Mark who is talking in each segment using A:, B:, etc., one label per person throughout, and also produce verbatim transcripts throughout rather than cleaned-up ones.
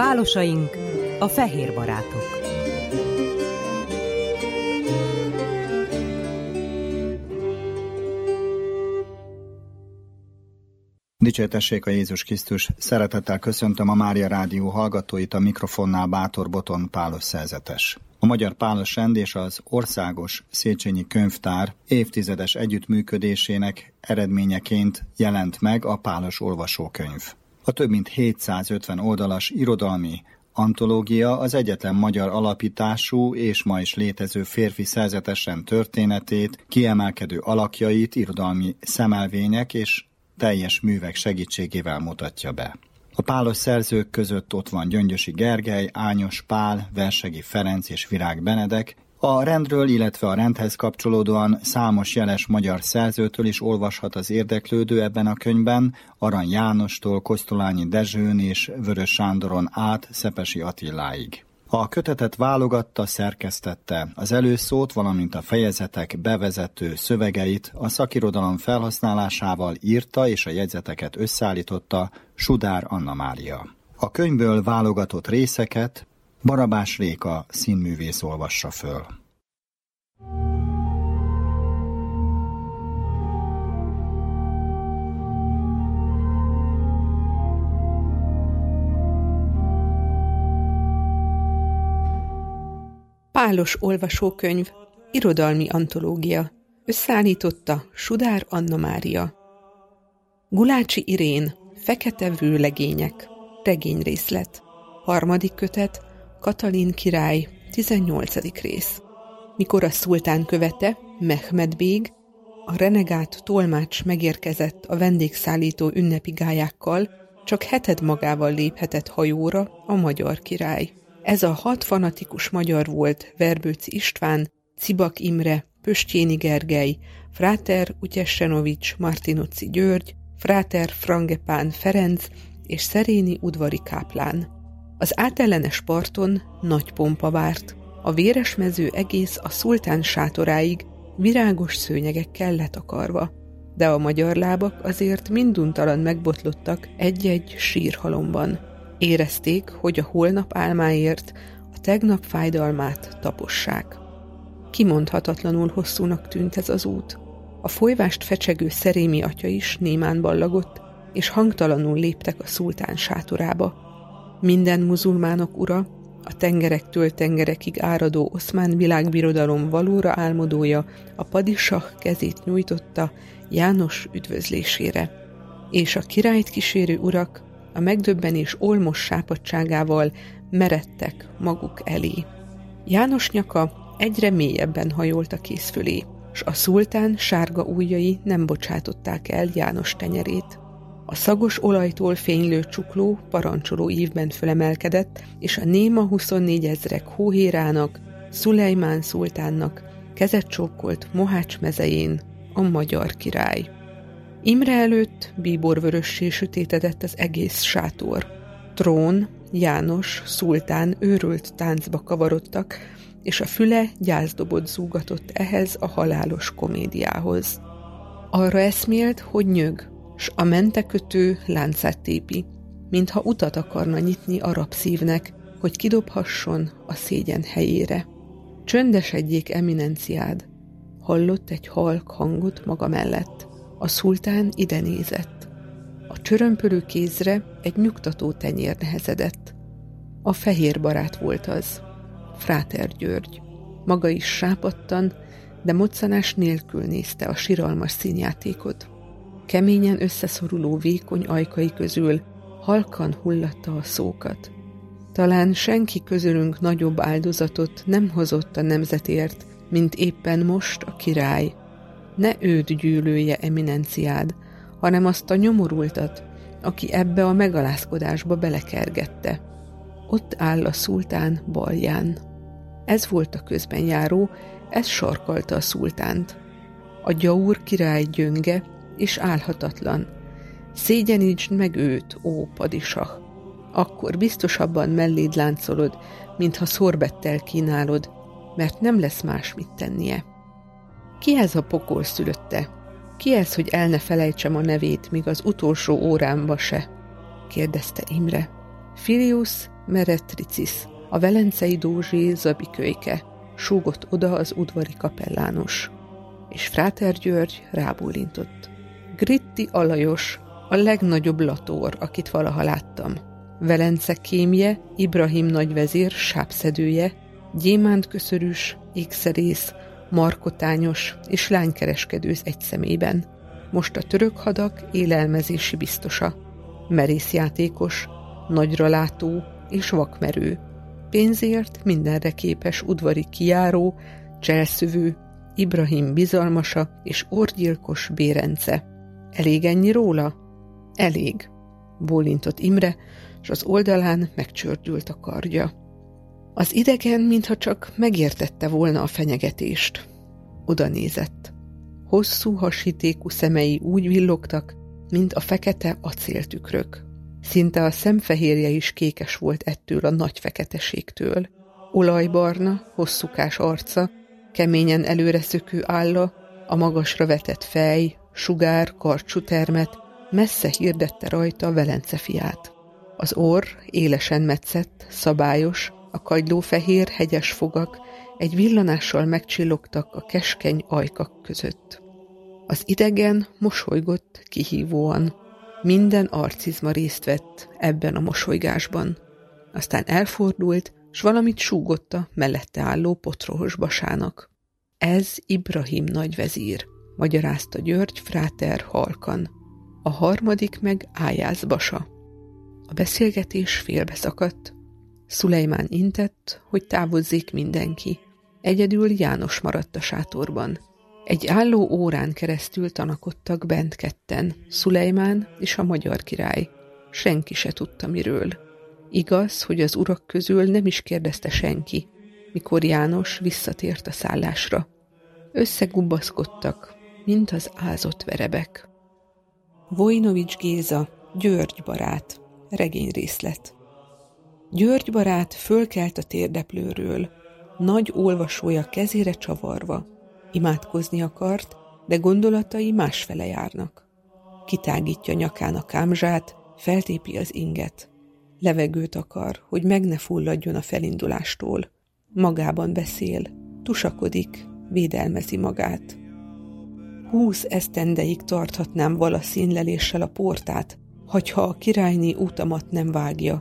A: Pálosaink, a fehér barátok.
B: Dicsértessék a Jézus Krisztus! Szeretettel köszöntöm a Mária Rádió hallgatóit, a mikrofonnál Bátor Boton Pálos szerzetes. A Magyar Pálos Rend és az Országos Széchenyi Könyvtár évtizedes együttműködésének eredményeként jelent meg a Pálos olvasókönyv. A több mint hétszázötven oldalas irodalmi antológia az egyetlen magyar alapítású és ma is létező férfi szerzetesen történetét, kiemelkedő alakjait irodalmi szemelvények és teljes művek segítségével mutatja be. A pálos szerzők között ott van Gyöngyösi Gergely, Ányos Pál, Versegi Ferenc és Virág Benedek. A rendről, illetve a rendhez kapcsolódóan számos jeles magyar szerzőtől is olvashat az érdeklődő ebben a könyvben, Arany Jánostól Kosztolányi Dezsőn és Vörös Sándoron át Szepesi Attiláig. A kötetet válogatta, szerkesztette, az előszót, valamint a fejezetek bevezető szövegeit a szakirodalom felhasználásával írta és a jegyzeteket összeállította Sudár Anna Mária. A könyvből válogatott részeket Barabás Réka színművész olvassa föl.
C: Pálos olvasókönyv, irodalmi antológia. Összeállította Sudár Anna Mária. Gulácsi Irén, Fekete vőlegények, regényrészlet. Harmadik kötet, Katalin király, tizennyolcadik rész. Mikor a szultán követe, Mehmed bég, a renegát tolmács megérkezett a vendégszállító ünnepi gályákkal, csak heted magával léphetett hajóra a magyar király. Ez a hat fanatikus magyar volt Verbőci István, Cibak Imre, Pöstjéni Gergely, Fráter Utyessenovics Martinozzi György, Fráter Frangepán Ferenc és Szeréni udvari káplán. Az átellenes parton nagy pompa várt. A véres mező egész a szultán sátoráig virágos szőnyegekkel letakarva, de a magyar lábak azért minduntalan megbotlottak egy-egy sírhalomban. Érezték, hogy a holnap álmáért a tegnap fájdalmát tapossák. Kimondhatatlanul hosszúnak tűnt ez az út. A folyvást fecsegő Szerémi atya is némán ballagott, és hangtalanul léptek a szultán sátorába. Minden muzulmánok ura, a tengerektől tengerekig áradó oszmán világbirodalom valóra álmodója a padisah kezét nyújtotta János üdvözlésére. És a királyt kísérő urak a megdöbbenés olmos sápadtságával meredtek maguk elé. János nyaka egyre mélyebben hajolt a kéz fölé, s a szultán sárga ujjai nem bocsátották el János tenyerét. A szagos olajtól fénylő csukló parancsoló ívben fölemelkedett, és a néma huszonnégyezrek hóhérának, Szulejmán szultánnak kezet csókolt Mohács mezején a magyar király. Imre előtt bíborvörössé sötétedett az egész sátor. Trón, János, szultán őrült táncba kavarodtak, és a füle gyászdobot zúgatott ehhez a halálos komédiához. Arra eszmélt, hogy nyög, s a mentekötő láncát tépi, mintha utat akarna nyitni a rabszívnek, hogy kidobhasson a szégyen helyére. Csöndesedjék eminenciád, hallott egy halk hangot maga mellett. A szultán ide nézett. A csörömpölő kézre egy nyugtató tenyér nehezedett. A fehér barát volt az, Fráter György. Maga is sápadtan, de moccanás nélkül nézte a siralmas színjátékot. Keményen összeszoruló vékony ajkai közül halkan hullatta a szókat. Talán senki közülünk nagyobb áldozatot nem hozott a nemzetért, mint éppen most a király. Ne őd gyűlölje eminenciád, hanem azt a nyomorultat, aki ebbe a megalázkodásba belekergette. Ott áll a szultán balján. Ez volt a közben járó, ez sarkalta a szultánt. A gyaur király gyönge és álhatatlan. Szégyenítsd meg őt, ó padisah! Akkor biztosabban melléd láncolod, mintha szorbettel kínálod, mert nem lesz más mit tennie. Ki ez a pokol szülötte? Ki ez, hogy el ne felejtsem a nevét, míg az utolsó órámba se? Kérdezte Imre. Filius Meretricis, a velencei dózsi zabikölyke, súgott oda az udvari kapellános, és Fráter György rábólintott. Gritti Alajos, a legnagyobb latór, akit valaha láttam. Velence kémje, Ibrahim nagyvezér sápszedője, gyémántköszörűs, ékszerész, markotányos és lánykereskedőz egy személyben. Most a török hadak élelmezési biztosa, merészjátékos, nagyralátó és vakmerő. Pénzért mindenre képes udvari kijáró, cselszövő, Ibrahim bizalmasa és orgyilkos Bérence. Elég ennyi róla? Elég, bólintott Imre, és az oldalán megcsördült a kardja. Az idegen, mintha csak megértette volna a fenyegetést. Oda nézett. Hosszú hasítékú szemei úgy villogtak, mint a fekete acéltükrök. Szinte a szemfehérje is kékes volt ettől a nagy feketeségtől. Olajbarna, hosszúkás arca, keményen előre szökő álla, a magasra vetett fej, sugár, karcsú termet, messze hirdette rajta Velence fiát. Az orr élesen metszett, szabályos, a kagylófehér, hegyes fogak egy villanással megcsillogtak a keskeny ajkak között. Az idegen mosolygott kihívóan. Minden arcizma részt vett ebben a mosolygásban. Aztán elfordult, s valamit súgott a mellette álló potrohos basának. Ez Ibrahim nagyvezír, magyarázta György Fráter halkan. A harmadik meg Ájász basa. A beszélgetés félbeszakadt. Szulejmán intett, hogy távozzék mindenki. Egyedül János maradt a sátorban. Egy álló órán keresztül tanakodtak bent ketten, Szulejmán és a magyar király. Senki se tudta miről. Igaz, hogy az urak közül nem is kérdezte senki, mikor János visszatért a szállásra. Összegubbaszkodtak, mint az ázott verebek. Vojnovics Géza, György barát, regényrészlet. György barát fölkelt a térdeplőről, nagy olvasója kezére csavarva. Imádkozni akart, de gondolatai másfele járnak. Kitágítja nyakán a kámzsát, feltépi az inget. Levegőt akar, hogy meg ne fulladjon a felindulástól. Magában beszél, tusakodik, védelmezi magát. Húsz esztendeig tarthatnám vala színleléssel a portát, hagyha a királyné útamat nem vágja.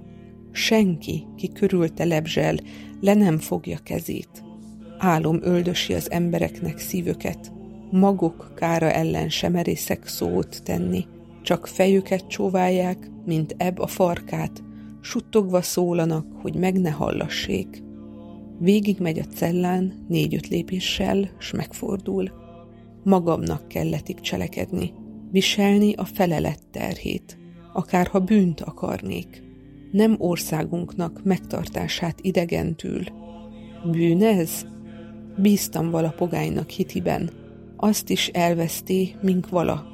C: Senki, ki körülte lebzsel, le nem fogja kezét. Álom öldösi az embereknek szívöket. Magok kára ellen sem merészek szót tenni, csak fejüket csóválják, mint ebb a farkát, suttogva szólanak, hogy meg ne hallassék. Végig megy a cellán négy-öt lépéssel, s megfordul. Magamnak kelletik cselekedni, viselni a felelet terhét, akárha bűnt akarnék. Nem országunknak megtartását idegentül. Bűn ez? Bíztam vala pogánynak hitiben, azt is elveszté, mink vala.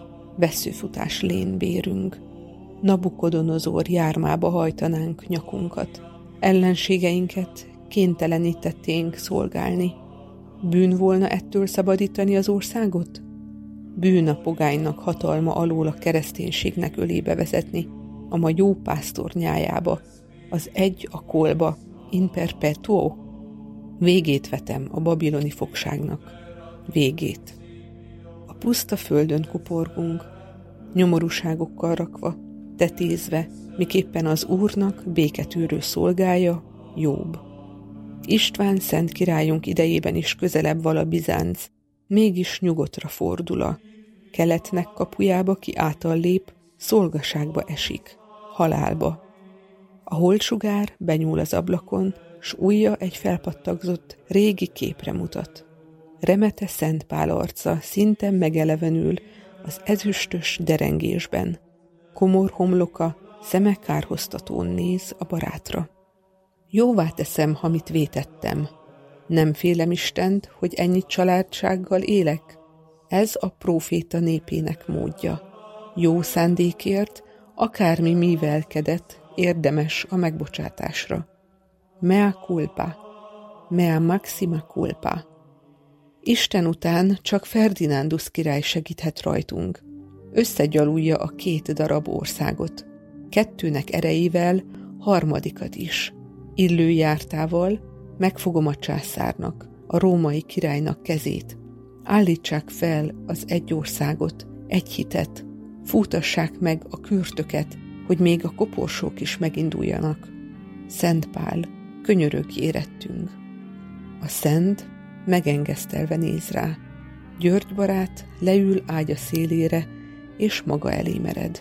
C: Veszőfutás lén bérünk. Nabukodonozor jármába hajtanánk nyakunkat. Ellenségeinket kénytelenítetténk szolgálni. Bűn volna ettől szabadítani az országot? Bűn a pogánynak hatalma alól a kereszténységnek ölébe vezetni, a ma jó pásztor nyájába, az egy a kolba, in perpetuo. Végét vetem a babiloni fogságnak. Végét. A puszta földön kuporgunk, nyomorúságokkal rakva, tetézve, miképpen az Úrnak béketűrő szolgája, Jobb. István szent királyunk idejében is közelebb vala Bizánc, mégis nyugodtra fordul a keletnek kapujába, ki által lép, szolgaságba esik, halálba. A holdsugár benyúl az ablakon, s ujja egy felpattagzott régi képre mutat. Remete Szent Pál arca szinte megelevenül az ezüstös derengésben. Komor homloka szeme kárhoztatón néz a barátra. Jóvá teszem, hamit vétettem. Nem félem Istent, hogy ennyi családsággal élek. Ez a próféta népének módja. Jó szándékért, akármi művelkedett, érdemes a megbocsátásra. Mea culpa, mea maxima culpa. Isten után csak Ferdinandus király segíthet rajtunk. Összegyalulja a két darab országot. Kettőnek erejével harmadikat is. Illő jártával megfogom a császárnak, a római királynak kezét. Állítsák fel az egy országot, egy hitet, fútassák meg a kürtöket, hogy még a koporsók is meginduljanak. Szent Pál, könyörögj érettünk. A szent megengesztelve néz rá. György barát leül ágya szélére, és maga elé mered.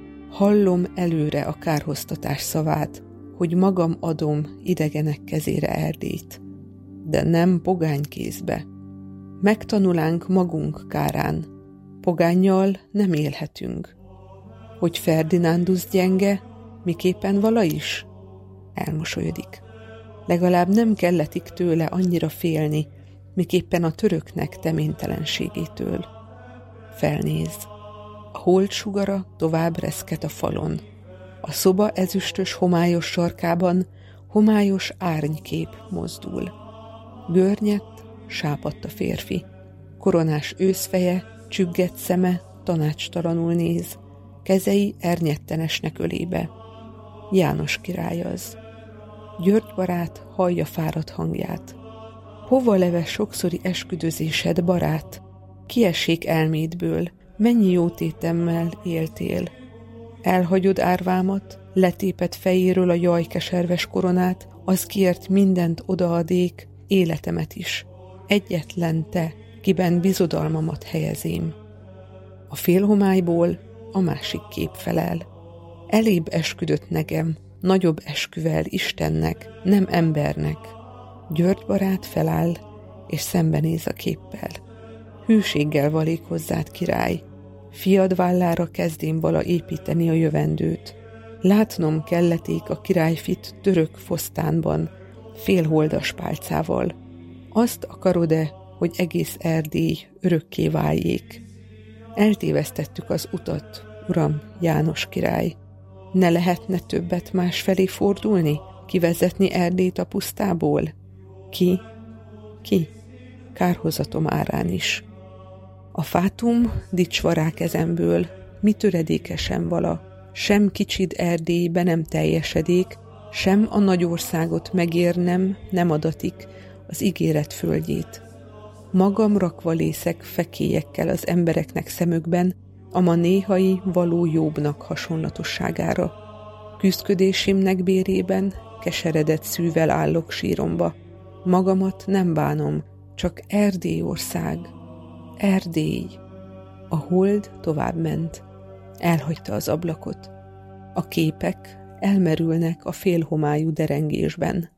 C: Hallom előre a kárhoztatás szavát, hogy magam adom idegenek kezére Erdélyt, de nem pogány kézbe. Megtanulánk magunk kárán, pogánnyal nem élhetünk. Hogy Ferdinandus gyenge, miképpen vala is? Elmosolyodik. Legalább nem kelletik tőle annyira félni, miképpen a töröknek teménytelenségétől. Felnéz. A hold sugara tovább reszket a falon. A szoba ezüstös homályos sarkában homályos árnykép mozdul. Görnyett, sápadt a férfi. Koronás őszfeje, csüggett szeme tanácstalanul néz. Kezei ernyetten esnek ölébe. János király az. György barát hallja fáradt hangját. Hova leve sokszori esküdözésed, barát? Kiessék elmédből, mennyi jótétemmel éltél. Elhagyod árvámat, letéped fejéről a jajkeserves koronát, az kiért mindent odaadék, életemet is. Egyetlen te, kiben bizodalmamat helyezém. A félhomályból a másik kép felel. Elébb esküdött negem, nagyobb esküvel Istennek, nem embernek. György barát feláll, és szembenéz a képpel. Hűséggel valék hozzád, király. Fiad vállára kezdém vala építeni a jövendőt. Látnom kelleték a királyfit török fosztánban, félholdas pálcával. Azt akarod-e, hogy egész Erdély örökké váljék? Eltévesztettük az utat, uram, János király. Ne lehetne többet másfelé fordulni, kivezetni Erdélyt a pusztából? Ki? Ki? Kárhozatom árán is. A fátum dicsvará kezemből, mi töredékesen vala, sem kicsid Erdélybe nem teljesedék, sem a nagy országot megérnem, nem adatik az ígéret földjét. Magam rakva lészek fekélyekkel az embereknek szemükben, ama néhai való jobbnak hasonlatosságára. Küszködésimnek bérében keseredett szűvel állok síromba. Magamat nem bánom, csak Erdély ország. Erdély. A hold tovább ment. Elhagyta az ablakot. A képek elmerülnek a félhomályú derengésben.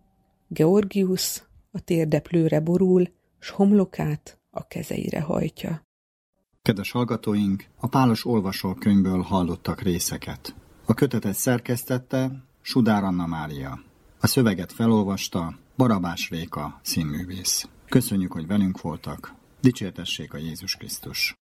C: Georgius a térdeplőre borul, s homlokát a kezeire hajtja.
B: Kedves hallgatóink, a Pálos olvasókönyvből hallottak részeket. A kötetet szerkesztette Sudár Anna Mária. A szöveget felolvasta Barabás Réka színművész. Köszönjük, hogy velünk voltak. Dicsértessék a Jézus Krisztus!